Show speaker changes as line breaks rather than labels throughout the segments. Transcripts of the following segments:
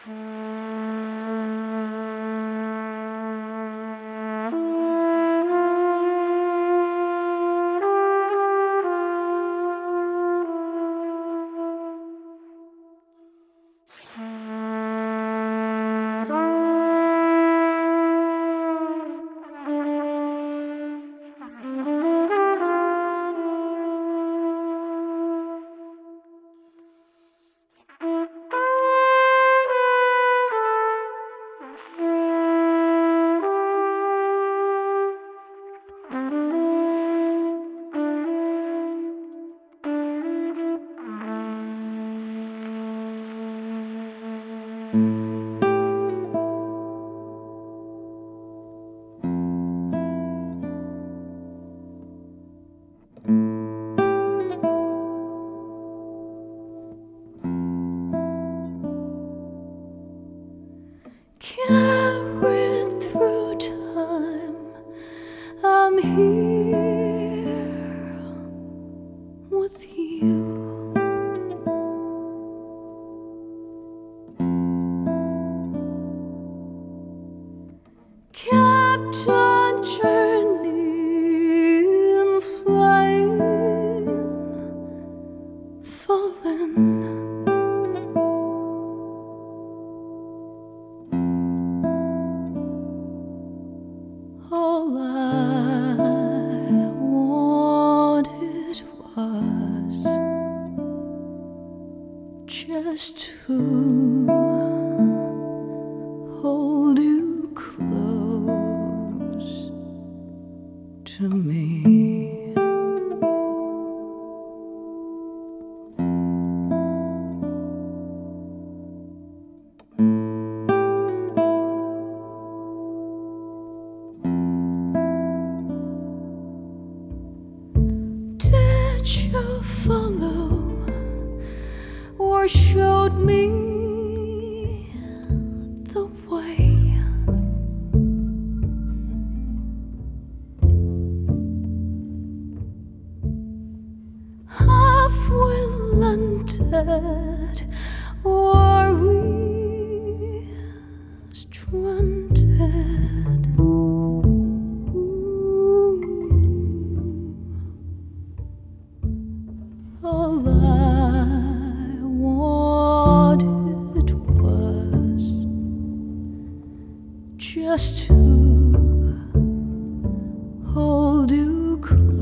Carried through time, I'm here with you. Kept on journeying, flying, falling. All I wanted was just to hold you close to me. Did you follow or showed me the way? Have we landed or we stranded? All I wanted was just to hold you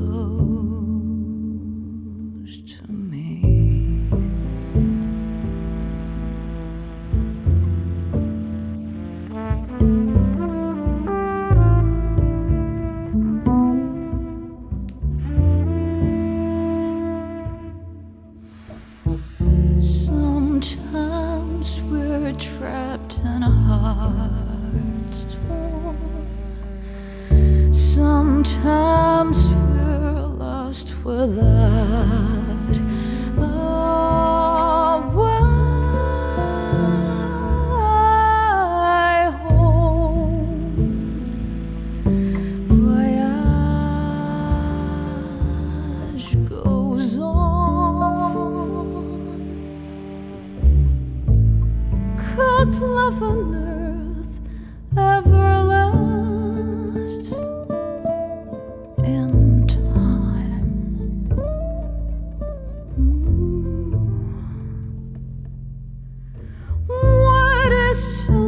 close to me. Sometimes we're trapped in a heart storm. Sometimes we're lost without a way home. Voyage goes on. Could love on earth ever last in time? What is